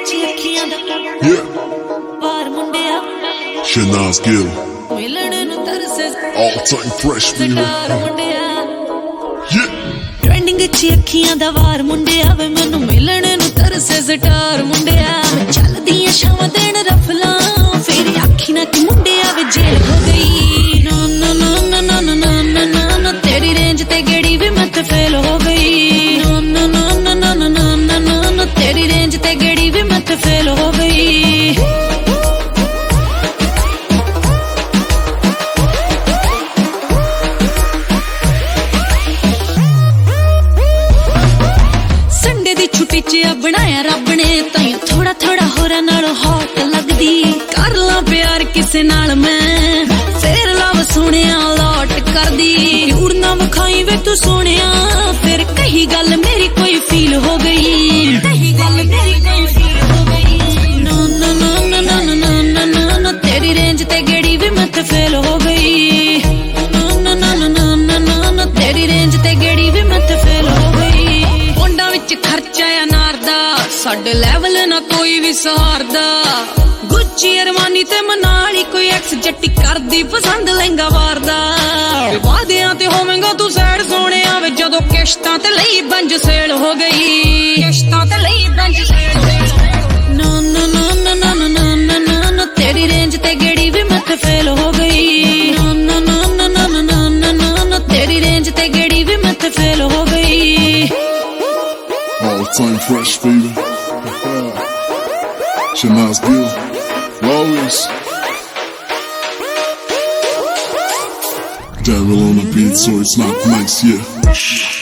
Yeah. Shanaz Gill. All time fresh baby. Yeah. Trending ची अखियां दा वार मुंडिया वे मैनू मिलने नू तरसे स्टार मुंडिया चलदियां शावां देन रफलां फिर आखी ना कि मुंडिया वे जेल हो गई ना ना ना ना ना ना ना ना ना तेरी रेंज ते गेड़ी भी मैं ते फेल हो गई ना ना ना ना ना ना ना ना ना तेरी रेंज ते गेड़ी भी मैं ते फेल हो गई बनाया रब ने ताइयों थोड़ा थोड़ा होरा नालों हॉट लगदी कर ला प्यार किसे नाल मैं फिर लव सुनिया लौट कर दी उड़ना विखाई वे तू सुनिया फिर कही गल मेरी कोई फील हो गई कही गल मेरी कोई फील हो गई ना ना ना ना ना ना ना ना ना तेरी रेंज ते गेड़ी भी मैं ते फेल हो गई ना ना ना ना ना ना ना तेरी रेंज ते गेड़ी भी मैं ते फेल हो गई मुंडा विच खर्चा या साडे लेवल ना कोई भी सहारदा गुच्ची अरमानी ते मनाली कोई एक्स जट्टी करदी पसंद लहंगा वारदा वादियां ते होवेंगा तू सैड सोने आवे जदों किश्तां ते लई बंज सेल हो गई किश्तां ते लई बंज सेल ना ना ना ना ना ना ना ना ना तेरी रेंज ते गेड़ी भी मैं ते फेल हो गई ना ना ना ना ना ना ना ना तेरी रेंज ते गेड़ी भी मैं ते फेल हो गई All time fresh baby. Shanaz Gill, always. Devil on the beat, so it's not nice, yeah.